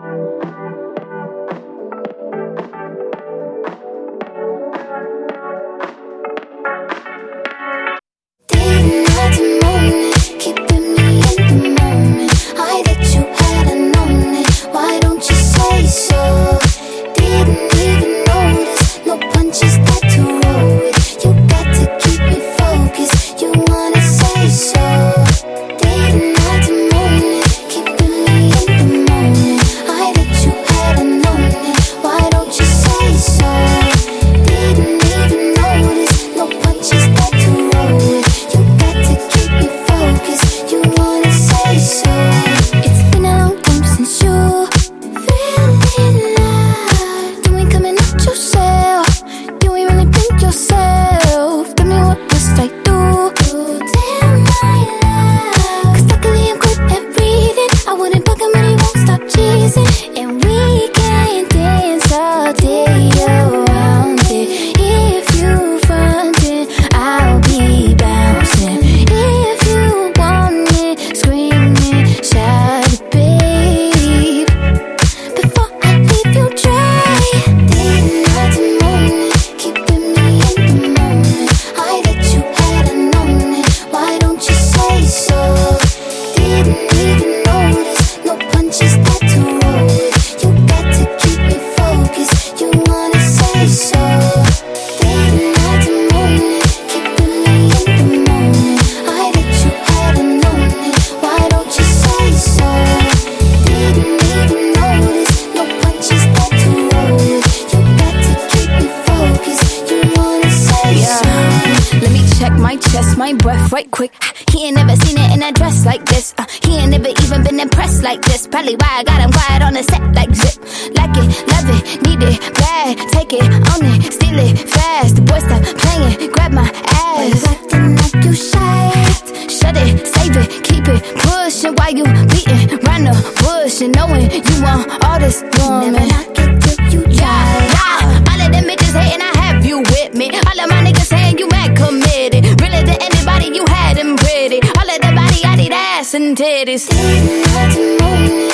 My breath right quick. He ain't never seen it in a dress like this. He ain't never even been impressed like this. Probably why I got him quiet on the set like zip. Like it, love it, need it, bad. Take it, own it, steal it, fast. The boy stop playing, grab my ass. You acting like you shy. Shut it, save it, keep it pushing while you beating round the bush and knowing you want all this woman. Never knock it till you try. Yeah. All of them bitches hating, I have you with me. All of my niggas saying you mad committed. Really to anybody, you had them pretty. All of the body, I need ass and titties.